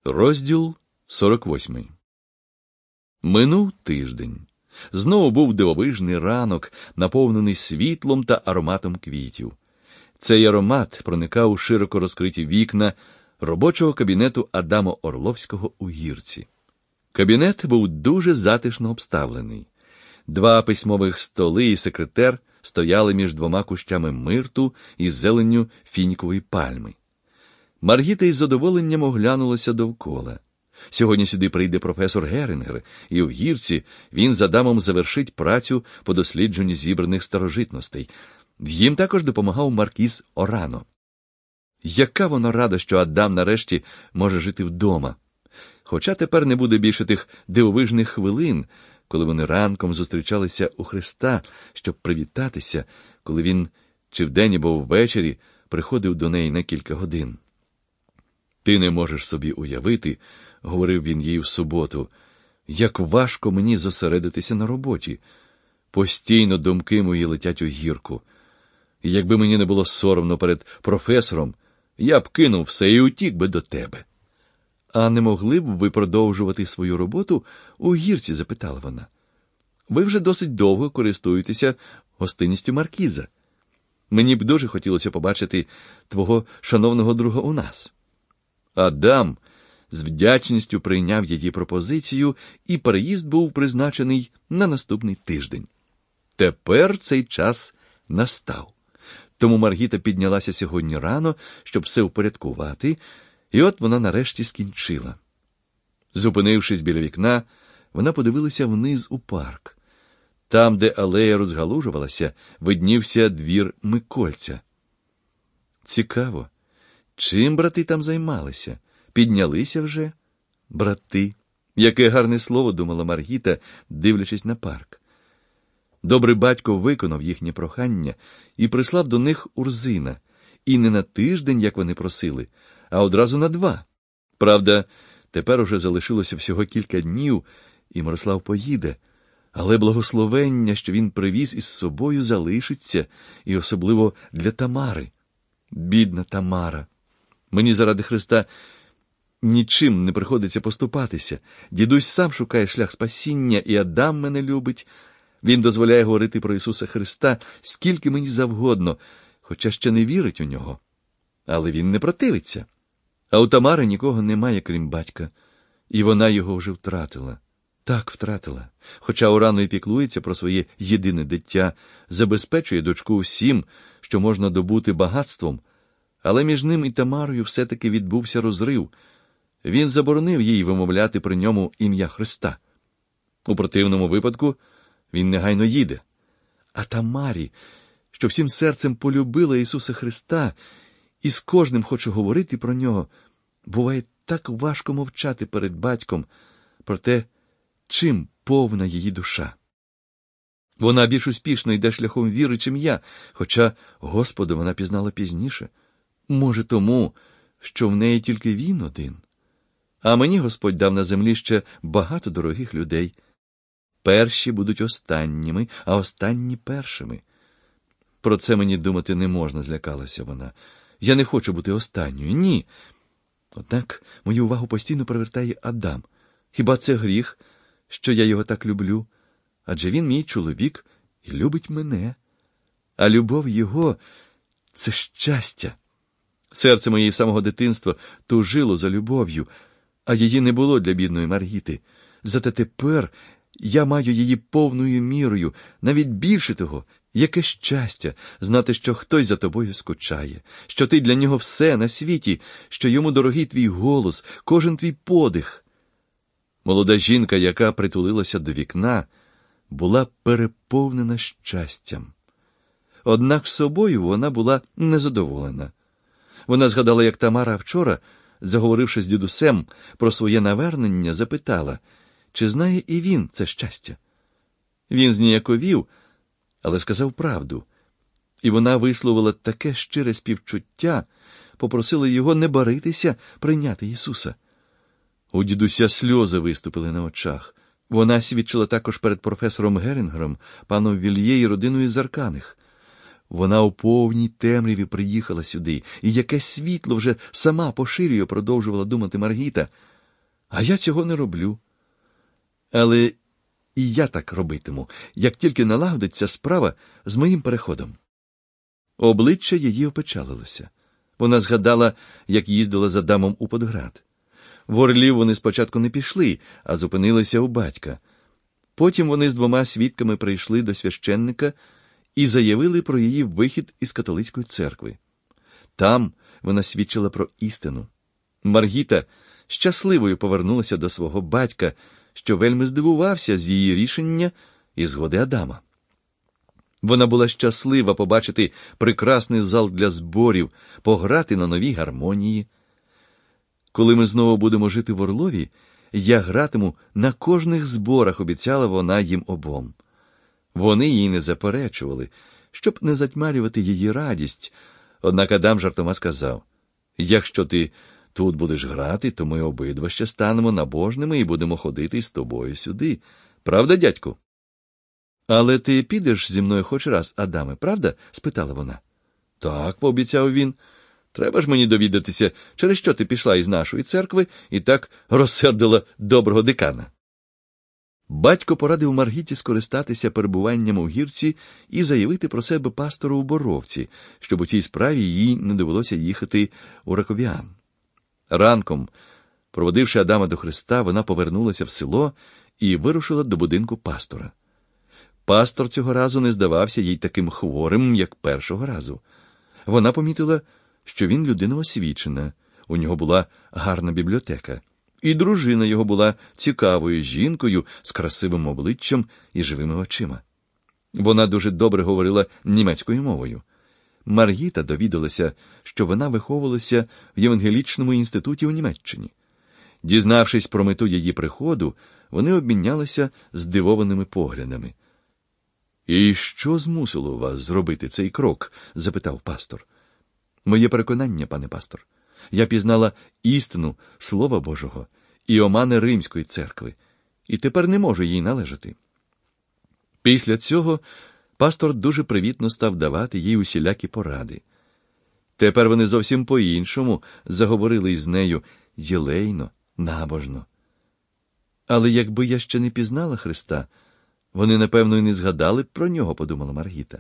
Розділ 48. Минув тиждень. Знову був дивовижний ранок, наповнений світлом та ароматом квітів. Цей аромат проникав у широко розкриті вікна робочого кабінету Адама Орловського у Гірці. Кабінет був дуже затишно обставлений. 2 письмових столи і секретар стояли між 2 кущами мирту і зеленню фінікової пальми. Маргіта із задоволенням оглянулася довкола. Сьогодні сюди прийде професор Герингер, і у Гірці він з Адамом завершить працю по дослідженню зібраних старожитностей. Їм також допомагав маркіз Орано. Яка вона рада, що Адам нарешті може жити вдома. Хоча тепер не буде більше тих дивовижних хвилин, коли вони ранком зустрічалися у Христа, щоб привітатися, коли він чи вдень або ввечері приходив до неї на кілька годин. «Ти не можеш собі уявити, — говорив він їй в суботу, — як важко мені зосередитися на роботі. Постійно думки мої летять у Гірку. І якби мені не було соромно перед професором, я б кинув все і утік би до тебе». «А не могли б ви продовжувати свою роботу у Гірці?» — запитала вона. «Ви вже досить довго користуєтеся гостинністю маркіза. Мені б дуже хотілося побачити твого шановного друга у нас». Адам з вдячністю прийняв її пропозицію, і переїзд був призначений на наступний тиждень. Тепер цей час настав. Тому Маргіта піднялася сьогодні рано, щоб все впорядкувати, і от вона нарешті скінчила. Зупинившись біля вікна, вона подивилася вниз у парк. Там, де алея розгалужувалася, виднівся двір Микольця. Цікаво, чим брати там займалися? Піднялися вже? Брати. Яке гарне слово, думала Маргіта, дивлячись на парк. Добрий батько виконав їхнє прохання і прислав до них Урзина. І не на тиждень, як вони просили, а одразу на 2. Правда, тепер уже залишилося всього кілька днів, і Мирослав поїде. Але благословення, що він привіз із собою, залишиться, і особливо для Тамари. Бідна Тамара. Мені заради Христа нічим не приходиться поступатися. Дідусь сам шукає шлях спасіння, і Адам мене любить. Він дозволяє говорити про Ісуса Христа скільки мені завгодно, хоча ще не вірить у нього. Але він не противиться. А у Тамари нікого немає, крім батька, і вона його вже втратила. Так, втратила. Хоча Орано і піклується про своє єдине дитя, забезпечує дочку всім, що можна добути багатством, але між ним і Тамарою все-таки відбувся розрив. Він заборонив їй вимовляти при ньому ім'я Христа. У противному випадку він негайно їде. А Тамарі, що всім серцем полюбила Ісуса Христа і з кожним хоче говорити про нього, буває так важко мовчати перед батьком про те, чим повна її душа. Вона більш успішно йде шляхом віри, чим я, хоча Господа вона пізнала пізніше. Може тому, що в неї тільки він один. А мені Господь дав на землі ще багато дорогих людей. Перші будуть останніми, а останні першими. Про це мені думати не можна, злякалася вона. Я не хочу бути останньою, ні. Однак мою увагу постійно привертає Адам. Хіба це гріх, що я його так люблю? Адже він мій чоловік і любить мене. А любов його – це щастя. Серце моє з самого дитинства тужило за любов'ю, а її не було для бідної Маргіти. Зате тепер я маю її повною мірою, навіть більше того. Яке щастя знати, що хтось за тобою скучає, що ти для нього все на світі, що йому дорогий твій голос, кожен твій подих. Молода жінка, яка притулилася до вікна, була переповнена щастям. Однак собою вона була незадоволена. Вона згадала, як Тамара вчора, заговоривши з дідусем про своє навернення, запитала, чи знає і він це щастя. Він зніяковів, але сказав правду. І вона висловила таке щире співчуття, попросила його не баритися прийняти Ісуса. У дідуся сльози виступили на очах. Вона свідчила також перед професором Герингером, паном Вільє і родиною Зарканих. Вона у повній темряві приїхала сюди, і яке світло вже сама поширює, продовжувала думати Маргіта. А я цього не роблю. Але і я так робитиму, як тільки налагодиться справа з моїм переходом. Обличчя її опечалилося. Вона згадала, як їздила за Адамом у Подград. В Орлів вони спочатку не пішли, а зупинилися у батька. Потім вони з 2 свідками прийшли до священника і заявили про її вихід із католицької церкви. Там вона свідчила про істину. Маргіта щасливою повернулася до свого батька, що вельми здивувався з її рішення і згоди Адама. Вона була щаслива побачити прекрасний зал для зборів, пограти на новій гармонії. Коли ми знову будемо жити в Орлові, я гратиму на кожних зборах, обіцяла вона їм обом. Вони їй не заперечували, щоб не затьмарювати її радість. Однак Адам жартома сказав: «Якщо ти тут будеш грати, то ми обидва ще станемо набожними і будемо ходити з тобою сюди. Правда, дядьку?» «Але ти підеш зі мною хоч раз, Адаме, правда?» – спитала вона. «Так», – пообіцяв він. «Треба ж мені довідатися, через що ти пішла із нашої церкви і так розсердила доброго декана». Батько порадив Маргіті скористатися перебуванням у гірці і заявити про себе пастору у Боровці, щоб у цій справі їй не довелося їхати у Раковіан. Ранком, проводивши Адама до хреста, вона повернулася в село і вирушила до будинку пастора. Пастор цього разу не здавався їй таким хворим, як першого разу. Вона помітила, що він людина освічена, у нього була гарна бібліотека. І дружина його була цікавою жінкою з красивим обличчям і живими очима. Вона дуже добре говорила німецькою мовою. Маргіта довідалася, що вона виховувалася в Євангелічному інституті у Німеччині. Дізнавшись про мету її приходу, вони обмінялися здивованими поглядами. «І що змусило вас зробити цей крок?» – запитав пастор. «Моє переконання, пане пастор. Я пізнала істину Слова Божого і омани Римської церкви, і тепер не можу їй належати». Після цього пастор дуже привітно став давати їй усілякі поради. Тепер вони зовсім по-іншому заговорили із нею єлейно, набожно. «Але якби я ще не пізнала Христа, вони, напевно, і не згадали б про нього», – подумала Маргіта.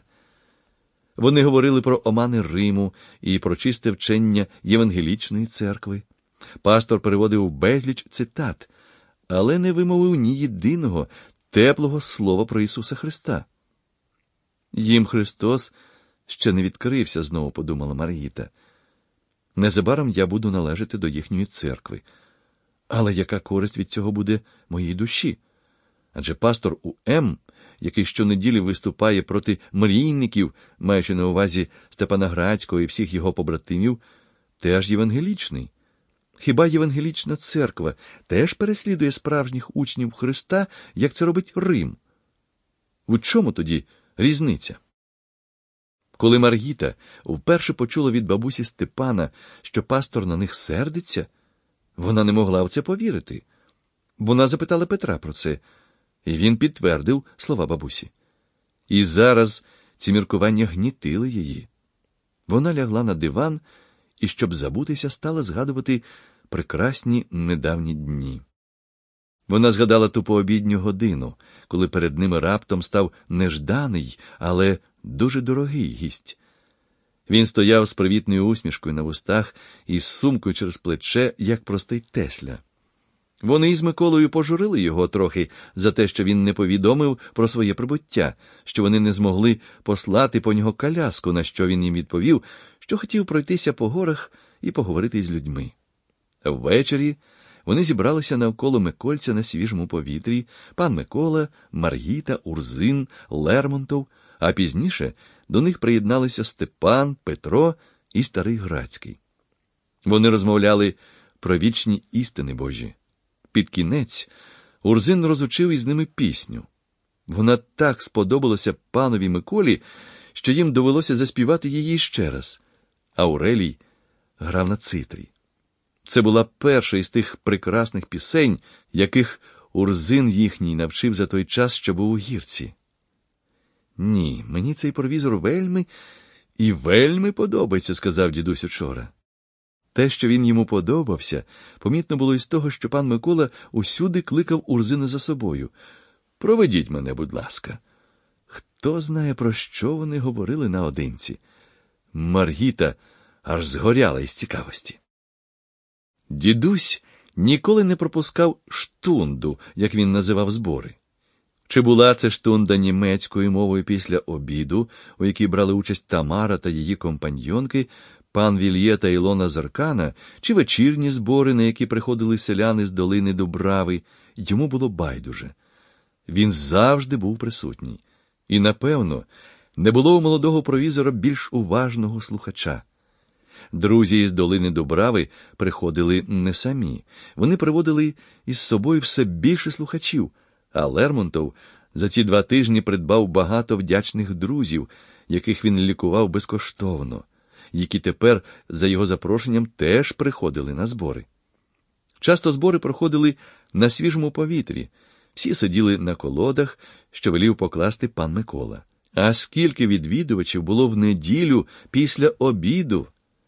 Вони говорили про омани Риму і про чисте вчення Євангелічної церкви. Пастор переводив безліч цитат, але не вимовив ні єдиного теплого слова про Ісуса Христа. «Їм Христос ще не відкрився», – знову подумала Маргіта. «Незабаром я буду належати до їхньої церкви. Але яка користь від цього буде моїй душі? Адже пастор У.М., який щонеділі виступає проти мрійників, маючи на увазі Степана Грацького і всіх його побратимів, теж євангелічний. Хіба євангелічна церква теж переслідує справжніх учнів Христа, як це робить Рим? У чому тоді різниця?» Коли Маргіта вперше почула від бабусі Степана, що пастор на них сердиться, вона не могла в це повірити. Вона запитала Петра про це, і він підтвердив слова бабусі. І зараз ці міркування гнітили її. Вона лягла на диван і, щоб забутися, стала згадувати прекрасні недавні дні. Вона згадала ту пообідню годину, коли перед ними раптом став нежданий, але дуже дорогий гість. Він стояв з привітною усмішкою на вустах і з сумкою через плече, як простий тесля. Вони із Миколою пожурили його трохи за те, що він не повідомив про своє прибуття, що вони не змогли послати по нього коляску, на що він їм відповів, що хотів пройтися по горах і поговорити з людьми. Ввечері вони зібралися навколо Микольця на свіжому повітрі: пан Микола, Маргіта, Урзин, Лермонтов, а пізніше до них приєдналися Степан, Петро і старий Грацький. Вони розмовляли про вічні істини Божі. Під кінець Урзин розучив із ними пісню. Вона так сподобалася панові Миколі, що їм довелося заспівати її ще раз. Аурелій грав на цитрі. Це була перша із тих прекрасних пісень, яких Урзин їхній навчив за той час, що був у гірці. «Ні, мені цей провізор вельми і вельми подобається», – сказав дідусь учора. Те, що він йому подобався, помітно було із того, що пан Микола усюди кликав Урзина за собою. «Проведіть мене, будь ласка». Хто знає, про що вони говорили наодинці. Маргіта аж згоряла із цікавості. Дідусь ніколи не пропускав штунду, як він називав збори. Чи була це штунда німецькою мовою після обіду, у якій брали участь Тамара та її компаньйонки, пан Вільє та Ілона Заркана, чи вечірні збори, на які приходили селяни з долини Дубрави, йому було байдуже. Він завжди був присутній. І, напевно, не було у молодого провізора більш уважного слухача. Друзі із долини Дубрави приходили не самі. Вони приводили із собою все більше слухачів, а Лермонтов за ці 2 тижні придбав багато вдячних друзів, яких він лікував безкоштовно, які тепер за його запрошенням теж приходили на збори. Часто збори проходили на свіжому повітрі. Всі сиділи на колодах, що велів покласти пан Микола. А скільки відвідувачів було в неділю після обіду!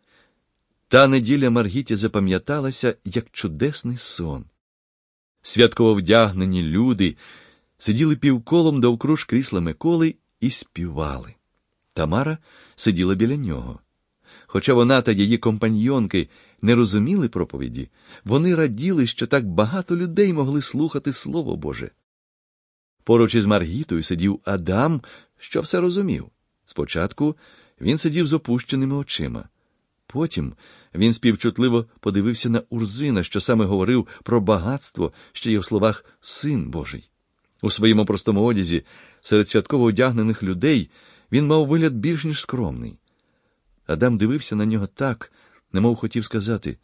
Та неділя Маргіті запам'яталася, як чудесний сон. Святково вдягнені люди сиділи півколом довкруж крісла Миколи і співали. Тамара сиділа біля нього. Хоча вона та її компаньйонки не розуміли проповіді, вони раділи, що так багато людей могли слухати Слово Боже. Поруч із Маргітою сидів Адам, що все розумів. Спочатку він сидів з опущеними очима. Потім він співчутливо подивився на Урзина, що саме говорив про багатство, що є в словах «Син Божий». У своєму простому одязі, серед святково одягнених людей, він мав вигляд більш ніж скромний. Адам дивився на нього так, немов хотів сказати: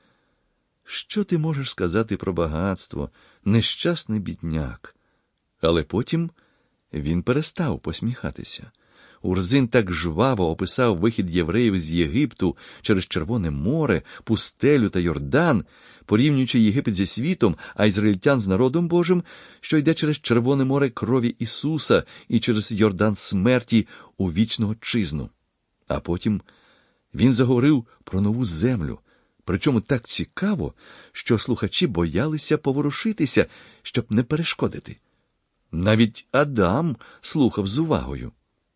«Що ти можеш сказати про багатство, нещасний бідняк?» Але потім він перестав посміхатися. Урзин так жваво описав вихід євреїв з Єгипту через Червоне море, пустелю та Йордан, порівнюючи Єгипет зі світом, а ізраїльтян з народом Божим, що йде через Червоне море крові Ісуса і через Йордан смерті у вічну отчизну. А потім він заговорив про нову землю, причому так цікаво, що слухачі боялися поворушитися, щоб не перешкодити. Навіть Адам слухав з увагою.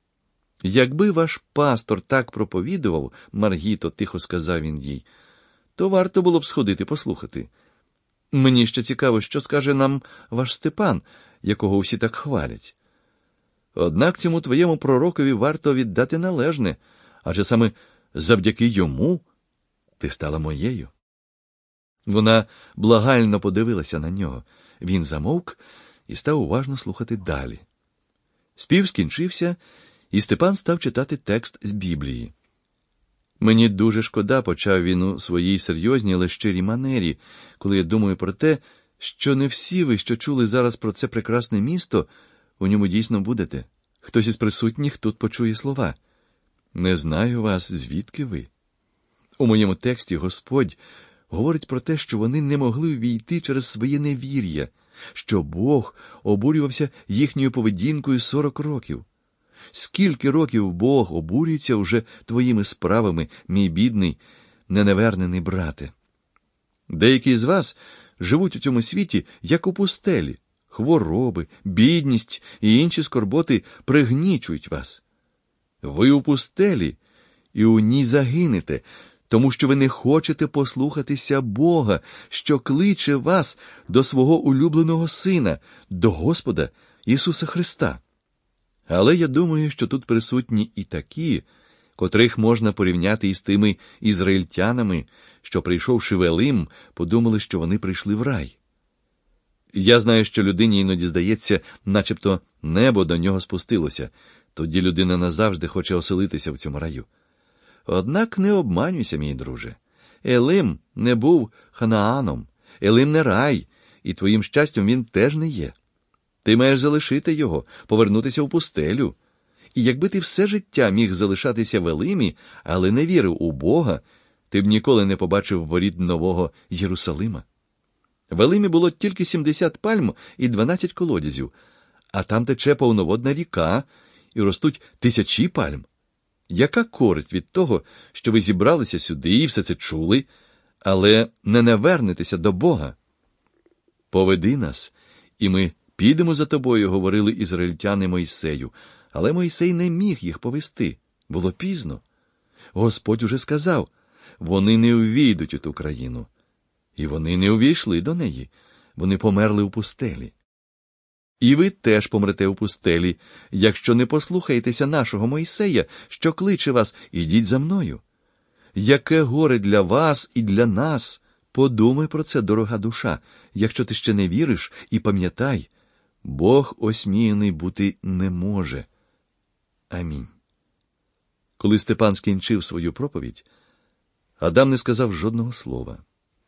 «Якби ваш пастор так проповідував, Маргіто, – тихо сказав він їй, – то варто було б сходити послухати. Мені ще цікаво, що скаже нам ваш Степан, якого всі так хвалять. Однак цьому твоєму пророкові варто віддати належне, адже саме завдяки йому ти стала моєю». Вона благально подивилася на нього. Він замовк і став уважно слухати далі. Спів скінчився, і Степан став читати текст з Біблії. «Мені дуже шкода», – почав він у своїй серйозній, але щирій манері, «коли я думаю про те, що не всі ви, що чули зараз про це прекрасне місто, у ньому дійсно будете. Хтось із присутніх тут почує слова. Не знаю вас, звідки ви. У моєму тексті Господь говорить про те, що вони не могли увійти через своє невір'я, що Бог обурювався їхньою поведінкою 40 років. Скільки років Бог обурюється уже твоїми справами, мій бідний, ненавернений брате? Деякі з вас живуть у цьому світі, як у пустелі. Хвороби, бідність і інші скорботи пригнічують вас. Ви у пустелі, і у ній загинете, тому що ви не хочете послухатися Бога, що кличе вас до свого улюбленого Сина, до Господа Ісуса Христа. Але я думаю, що тут присутні і такі, котрих можна порівняти із тими ізраїльтянами, що, прийшовши в Елим, подумали, що вони прийшли в рай. Я знаю, що людині іноді здається, начебто небо до нього спустилося, тоді людина назавжди хоче оселитися в цьому раю. Однак не обманюйся, мій друже. Елим не був Ханааном, Елим не рай, і твоїм щастям він теж не є. Ти маєш залишити його, повернутися в пустелю. І якби ти все життя міг залишатися в Елимі, але не вірив у Бога, ти б ніколи не побачив воріт нового Єрусалима. В Елимі було тільки 70 пальм і 12 колодязів, а там тече повноводна ріка і ростуть тисячі пальм. Яка користь від того, що ви зібралися сюди і все це чули, але не навернетеся до Бога. Поведи нас, і ми підемо за тобою, говорили ізраїльтяни Мойсею. Але Мойсей не міг їх повести. Було пізно. Господь уже сказав, вони не увійдуть у ту країну. І вони не увійшли до неї. Вони померли у пустелі. І ви теж помрете у пустелі, якщо не послухаєтеся нашого Мойсея, що кличе вас, ідіть за мною. Яке горе для вас і для нас! Подумай про це, дорога душа, якщо ти ще не віриш, і пам'ятай, Бог осміяний бути не може. Амінь. Коли Степан скінчив свою проповідь, Адам не сказав жодного слова.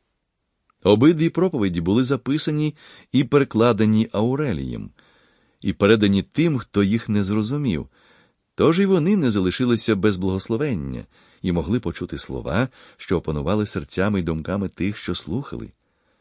Обидві проповіді були записані і перекладені Аурелієм, і передані тим, хто їх не зрозумів, тож і вони не залишилися без благословення і могли почути слова, що опанували серцями й думками тих, що слухали.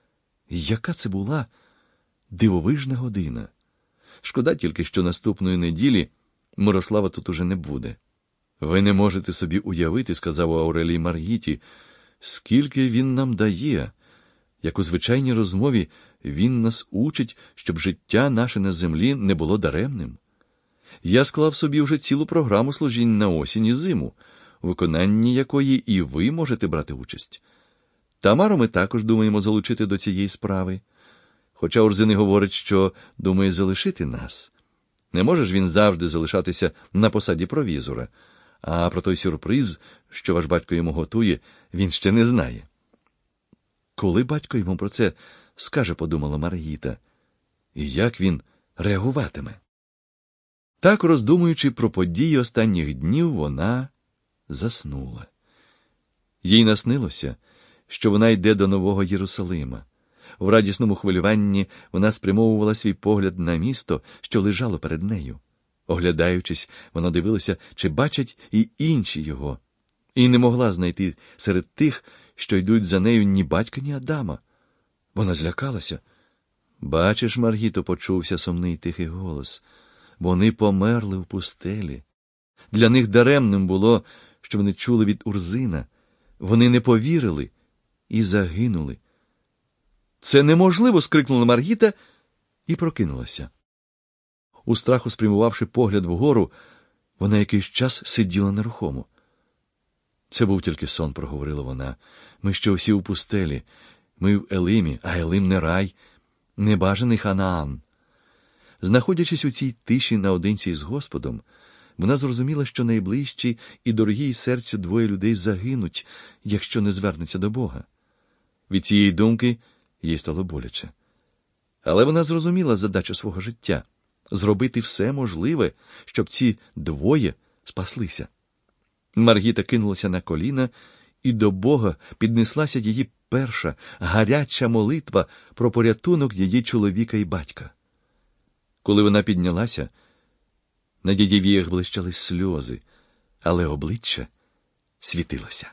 Яка це була дивовижна година! Шкода тільки, що наступної неділі Мирослава тут уже не буде. «Ви не можете собі уявити, – сказав Аурелій Маргіті, – скільки він нам дає. Як у звичайній розмові він нас учить, щоб життя наше на землі не було даремним. Я склав собі вже цілу програму служінь на осінь і зиму, у виконанні якої і ви можете брати участь. Тамару ми також думаємо залучити до цієї справи. Хоча Урзини говорить, що думає залишити нас. Не може ж він завжди залишатися на посаді провізора, а про той сюрприз, що ваш батько йому готує, він ще не знає». Коли батько йому про це скаже, подумала Маргіта, і як він реагуватиме? Так, роздумуючи про події останніх днів, вона заснула. Їй наснилося, що вона йде до Нового Єрусалима. В радісному хвилюванні вона спрямовувала свій погляд на місто, що лежало перед нею. Оглядаючись, вона дивилася, чи бачать і інші його, і не могла знайти серед тих, що йдуть за нею, ні батька, ні Адама. Вона злякалася. «Бачиш, Маргіто», – почувся сумний тихий голос, – «вони померли в пустелі. Для них даремним було, що вони чули від Урзина. Вони не повірили і загинули». «Це неможливо!» – скрикнула Маргіта і прокинулася. У страху спрямувавши погляд вгору, вона якийсь час сиділа нерухомо. «Це був тільки сон», – проговорила вона. «Ми ще всі у пустелі. Ми в Елимі, а Елим не рай, небажаний Ханаан». Знаходячись у цій тиші наодинці з Господом, вона зрозуміла, що найближчі і дорогі їй серцю двоє людей загинуть, якщо не звернуться до Бога. Від цієї думки їй стало боляче. Але вона зрозуміла задачу свого життя – зробити все можливе, щоб ці двоє спаслися. Маргіта кинулася на коліна, і до Бога піднеслася її перша гаряча молитва про порятунок її чоловіка і батька. Коли вона піднялася, на її віях блищали сльози, але обличчя світилося.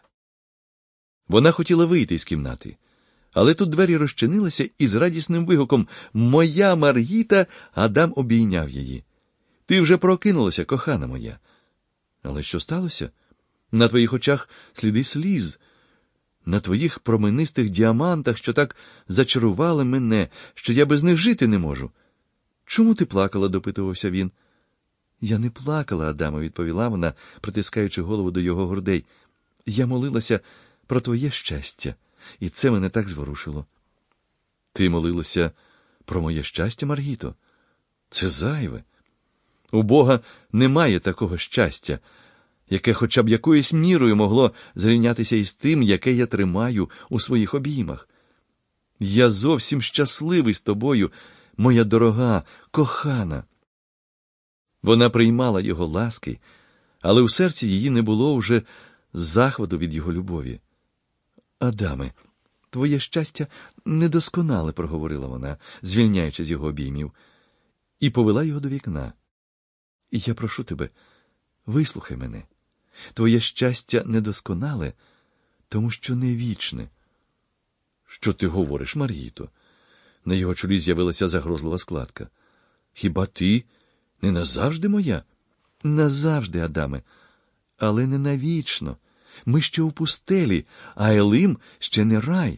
Вона хотіла вийти з кімнати, але тут двері розчинилися, і з радісним вигуком «Моя Маргіта!» Адам обійняв її. «Ти вже прокинулася, кохана моя». «Але що сталося? На твоїх очах сліди сліз, на твоїх променистих діамантах, що так зачарували мене, що я без них жити не можу». «Чому ти плакала?» – допитувався він. «Я не плакала, Адаме», – відповіла вона, притискаючи голову до його грудей. «Я молилася про твоє щастя, і це мене так зворушило». «Ти молилася про моє щастя, Маргіто? Це зайве. У Бога немає такого щастя, яке хоча б якоюсь мірою могло зрівнятися із тим, яке я тримаю у своїх обіймах. Я зовсім щасливий з тобою, моя дорога, кохана». Вона приймала його ласки, але в серці її не було вже захвату від його любові. «Адаме, твоє щастя недосконале», – проговорила вона, звільняючи з його обіймів, і повела його до вікна. «Я прошу тебе, вислухай мене. Твоє щастя недосконале, тому що не вічне». «Що ти говориш, Маргіто?» На його чолі з'явилася загрозлива складка. «Хіба ти не назавжди моя?» «Назавжди, Адаме, але не навічно. Ми ще у пустелі, а Елим ще не рай.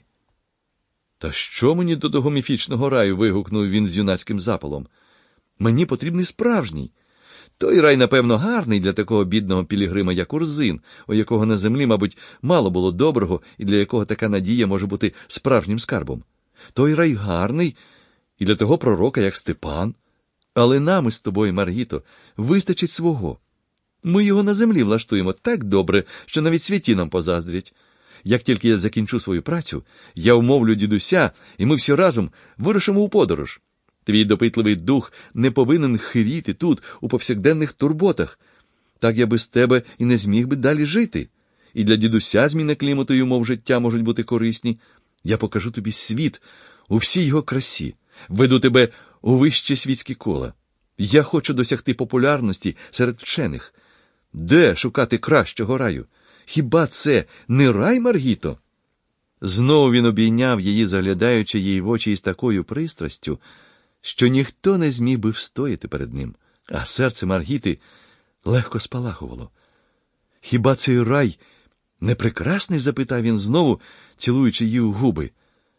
Та що мені до того міфічного раю? Вигукнув він з юнацьким запалом. Мені потрібний справжній. Той рай, напевно, гарний для такого бідного пілігрима, як Урзин, у якого на землі, мабуть, мало було доброго і для якого така надія може бути справжнім скарбом. Той рай гарний і для того пророка, як Степан. Але нам із тобою, Маргіто, вистачить свого. Ми його на землі влаштуємо так добре, що навіть святі нам позаздрять. Як тільки я закінчу свою працю, я вмовлю дідуся, і ми всі разом вирушимо у подорож. Твій допитливий дух не повинен хиріти тут, у повсякденних турботах. Так я без тебе і не зміг би далі жити. І для дідуся зміни клімату й умов життя можуть бути корисні. Я покажу тобі світ у всій його красі, веду тебе у вищі світські кола. Я хочу досягти популярності серед вчених. Де шукати кращого раю? Хіба це не рай, Маргіто? Знову він обійняв її, заглядаючи їй в очі із такою пристрастю, що ніхто не зміг би встояти перед ним, а серце Маргіти легко спалахувало. «Хіба цей рай не прекрасний?» – запитав він знову, цілуючи її у губи.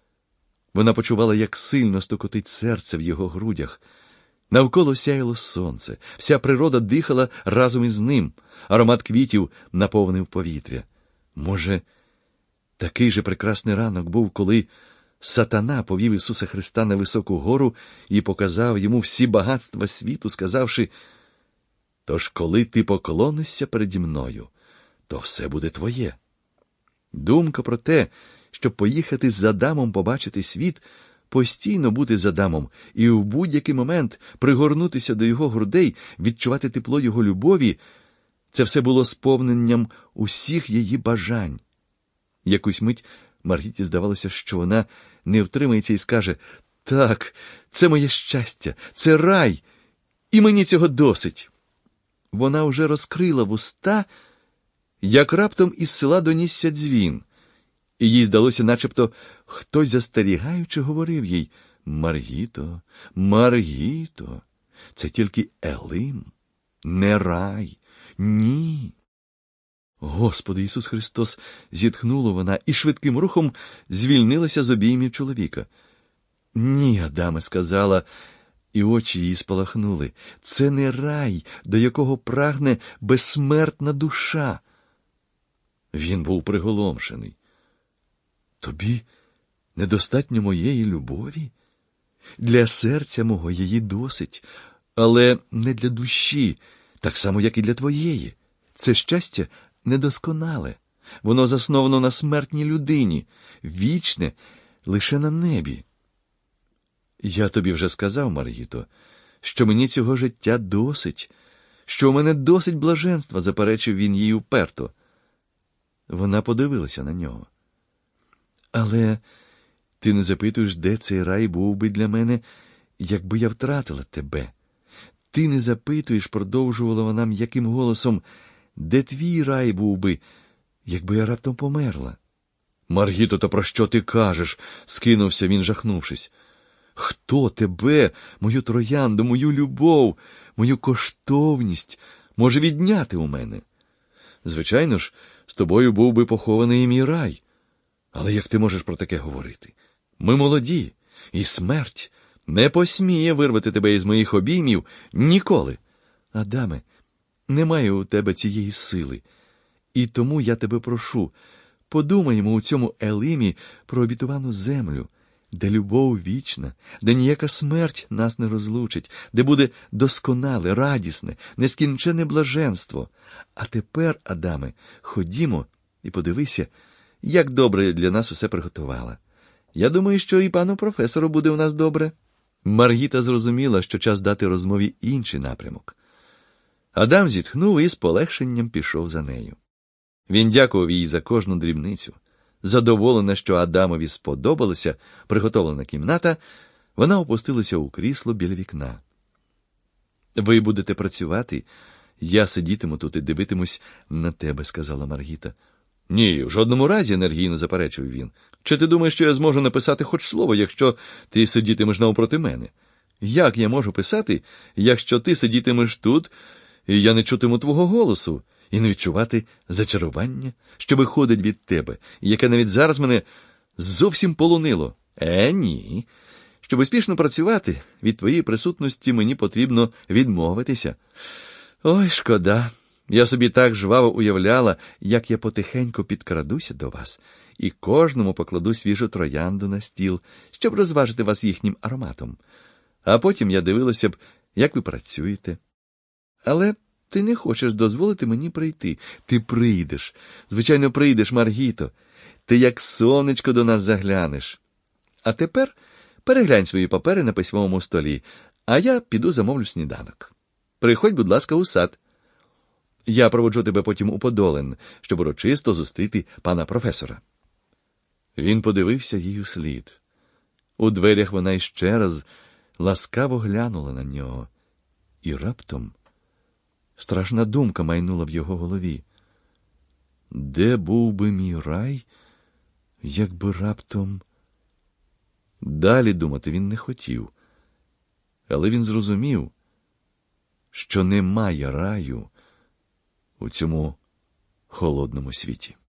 Вона почувала, як сильно стукотить серце в його грудях. Навколо сяяло сонце, вся природа дихала разом із ним, аромат квітів наповнив повітря. Може, такий же прекрасний ранок був, коли Сатана повів Ісуса Христа на високу гору і показав йому всі багатства світу, сказавши: «Тож, коли ти поклонишся переді мною, то все буде твоє». Думка про те, щоб поїхати з Адамом побачити світ, постійно бути з Адамом і в будь-який момент пригорнутися до його грудей, відчувати тепло його любові – це все було сповненням усіх її бажань. Якусь мить Маргіті здавалося, що вона не втримається і скаже: «Так, це моє щастя, це рай, і мені цього досить». Вона вже розкрила вуста, як раптом із села донісся дзвін. І їй здалося, начебто хтось застерігаючи говорив їй: «Маргіто, Маргіто, це тільки Елим, не рай, ні». «Господи Ісус Христос!» – зітхнула вона і швидким рухом звільнилася з обіймів чоловіка. «Ні, Адаме», – сказала, і очі її спалахнули. «Це не рай, до якого прагне безсмертна душа». Він був приголомшений. «Тобі недостатньо моєї любові? Для серця мого її досить, але не для душі, так само, як і для твоєї. Це щастя недосконале. Воно засновано на смертній людині, вічне лише на небі». «Я тобі вже сказав, Маргіто, що мені цього життя досить, що у мене досить блаженства», – заперечив він їй уперто. Вона подивилася на нього. «Але ти не запитуєш, де цей рай був би для мене, якби я втратила тебе. Ти не запитуєш», – продовжувала вона м'яким голосом, «де твій рай був би, якби я раптом померла». «Маргіто, то про що ти кажеш?» – скинувся він, жахнувшись. «Хто тебе, мою троянду, мою любов, мою коштовність може відняти у мене? Звичайно ж, з тобою був би похований і мій рай. Але як ти можеш про таке говорити? Ми молоді, і смерть не посміє вирвати тебе із моїх обіймів ніколи. Адаме, немає у тебе цієї сили. І тому я тебе прошу, подумаймо у цьому Елимі про обітовану землю, де любов вічна, де ніяка смерть нас не розлучить, де буде досконале, радісне, нескінчене блаженство. А тепер, Адаме, ходімо і подивися, як добре для нас усе приготувала. Я думаю, що і пану професору буде у нас добре». Маргіта зрозуміла, що час дати розмові інший напрямок. Адам зітхнув і з полегшенням пішов за нею. Він дякував їй за кожну дрібницю. Задоволена, що Адамові сподобалася приготовлена кімната, вона опустилася у крісло біля вікна. «Ви будете працювати, я сидітиму тут і дивитимусь на тебе», – сказала Маргіта. «Ні, в жодному разі», – енергійно заперечив він. «Чи ти думаєш, що я зможу написати хоч слово, якщо ти сидітимеш навпроти мене? Як я можу писати, якщо ти сидітимеш тут, і я не чутиму твого голосу, і не відчувати зачарування, що виходить від тебе, і яке навіть зараз мене зовсім полонило. Ні. Щоб успішно працювати, від твоєї присутності мені потрібно відмовитися. Ой, шкода. Я собі так жваво уявляла, як я потихеньку підкрадуся до вас і кожному покладу свіжу троянду на стіл, щоб розважити вас їхнім ароматом. А потім я дивилася б, як ви працюєте. Але ти не хочеш дозволити мені прийти. Ти прийдеш. Звичайно, прийдеш, Маргіто. Ти як сонечко до нас заглянеш. А тепер переглянь свої папери на письмовому столі, а я піду замовлю сніданок. Приходь, будь ласка, у сад. Я проводжу тебе потім у Подолин, щоб урочисто зустріти пана професора. Він подивився їй услід. У дверях вона іще раз ласкаво глянула на нього. І раптом страшна думка майнула в його голові. Де був би мій рай, якби раптом... Далі думати він не хотів. Але він зрозумів, що немає раю у цьому холодному світі.